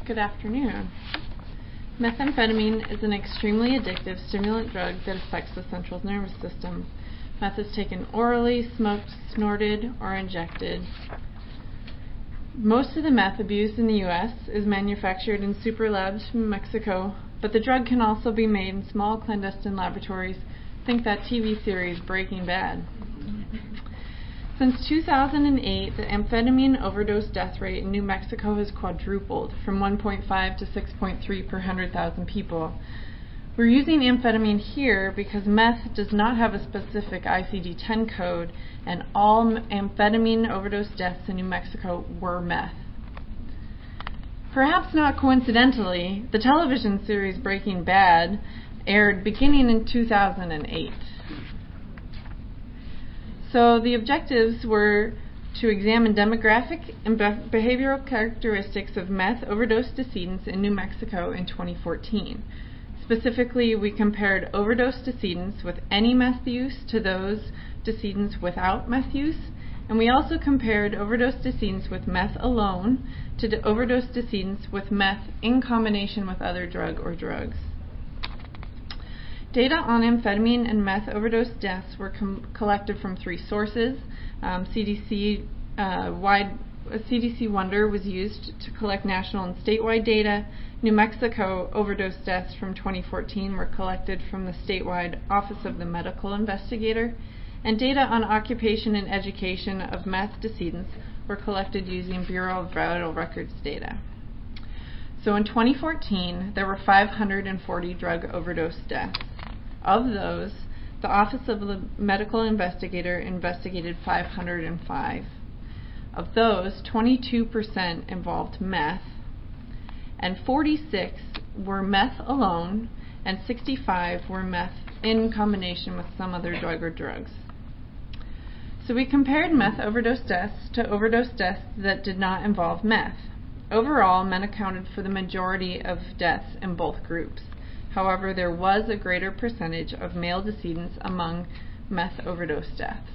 Good afternoon. Methamphetamine is an extremely addictive stimulant drug that affects the central nervous system. Meth is taken orally, smoked, snorted, or injected. Most of the meth abused in the U.S. is manufactured in super labs from Mexico, but the drug can also be made in small clandestine laboratories. Think that TV series Breaking Bad. Since 2008, the amphetamine overdose death rate in New Mexico has quadrupled from 1.5 to 6.3 per 100,000 people. We're using amphetamine here because meth does not have a specific ICD-10 code, and all amphetamine overdose deaths in New Mexico were meth. Perhaps not coincidentally, the television series Breaking Bad aired beginning in 2008. So the objectives were to examine demographic and behavioral characteristics of meth overdose decedents in New Mexico in 2014. Specifically, we compared overdose decedents with any meth use to those decedents without meth use, and we also compared overdose decedents with meth alone to overdose decedents with meth in combination with other drug or drugs. Data on amphetamine and meth overdose deaths were collected from three sources. CDC Wonder was used to collect national and statewide data. New Mexico overdose deaths from 2014 were collected from the statewide Office of the Medical Investigator, and data on occupation and education of meth decedents were collected using Bureau of Vital Records data. So in 2014, there were 540 drug overdose deaths. Of those, the Office of the Medical Investigator investigated 505. Of those, 22% involved meth, and 46 were meth alone, and 65 were meth in combination with some other drug or drugs. So we compared meth overdose deaths to overdose deaths that did not involve meth. Overall, men accounted for the majority of deaths in both groups. However, there was a greater percentage of male decedents among meth overdose deaths.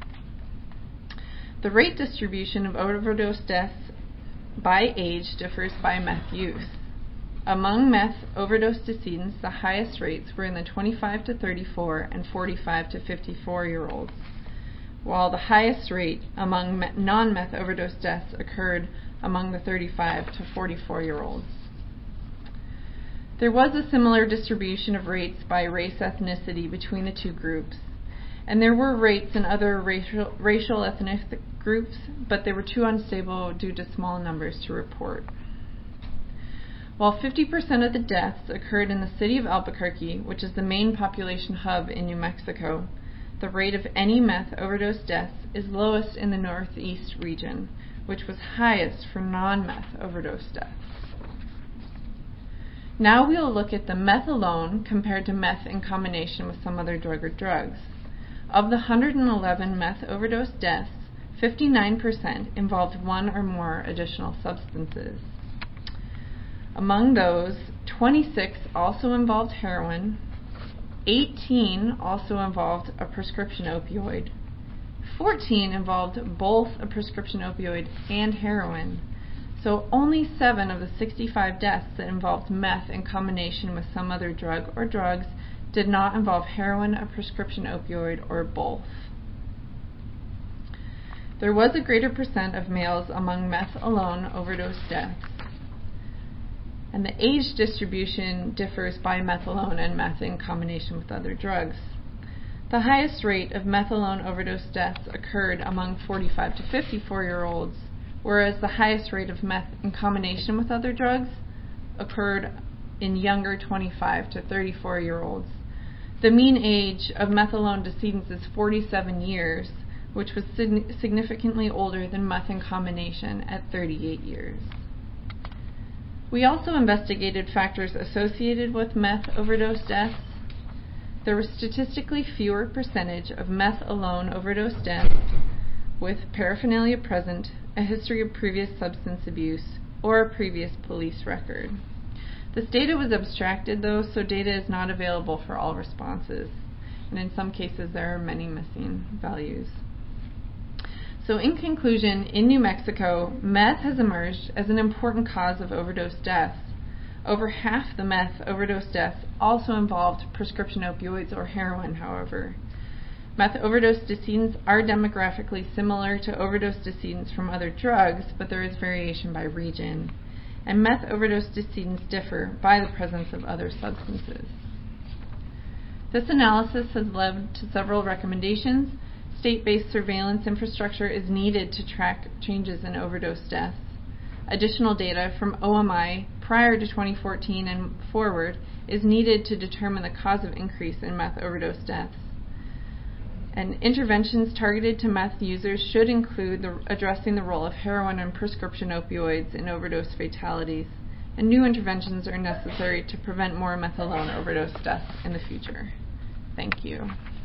The rate distribution of overdose deaths by age differs by meth use. Among meth overdose decedents, the highest rates were in the 25 to 34 and 45 to 54-year-olds, while the highest rate among non-meth overdose deaths occurred among the 35 to 44-year-olds. There was a similar distribution of rates by race ethnicity between the two groups, and there were rates in other racial ethnic groups, but they were too unstable due to small numbers to report. While 50% of the deaths occurred in the city of Albuquerque, which is the main population hub in New Mexico, the rate of any meth overdose deaths is lowest in the northeast region, which was highest for non-meth overdose deaths. Now we will look at the meth alone compared to meth in combination with some other drug or drugs. Of the 111 meth overdose deaths, 59% involved one or more additional substances. Among those, 26 also involved heroin, 18 also involved a prescription opioid, 14 involved both a prescription opioid and heroin. So only 7 of the 65 deaths that involved meth in combination with some other drug or drugs did not involve heroin, a prescription opioid, or both. There was a greater percent of males among meth alone overdose deaths, and the age distribution differs by meth alone and meth in combination with other drugs. The highest rate of meth alone overdose deaths occurred among 45 to 54-year-olds, whereas the highest rate of meth in combination with other drugs occurred in younger 25 to 34-year-olds. The mean age of meth alone decedents is 47 years, which was significantly older than meth in combination at 38 years. We also investigated factors associated with meth overdose deaths. There were statistically fewer percentage of meth alone overdose deaths with paraphernalia present, a history of previous substance abuse, or a previous police record. This data was abstracted though, so data is not available for all responses, and in some cases there are many missing values. So in conclusion, in New Mexico, meth has emerged as an important cause of overdose deaths. Over half the meth overdose deaths also involved prescription opioids or heroin, however. Meth overdose decedents are demographically similar to overdose decedents from other drugs, but there is variation by region. And meth overdose decedents differ by the presence of other substances. This analysis has led to several recommendations. State-based surveillance infrastructure is needed to track changes in overdose deaths. Additional data from OMI prior to 2014 and forward is needed to determine the cause of increase in meth overdose deaths. And interventions targeted to meth users should include addressing the role of heroin and prescription opioids in overdose fatalities. And new interventions are necessary to prevent more methadone overdose deaths in the future. Thank you.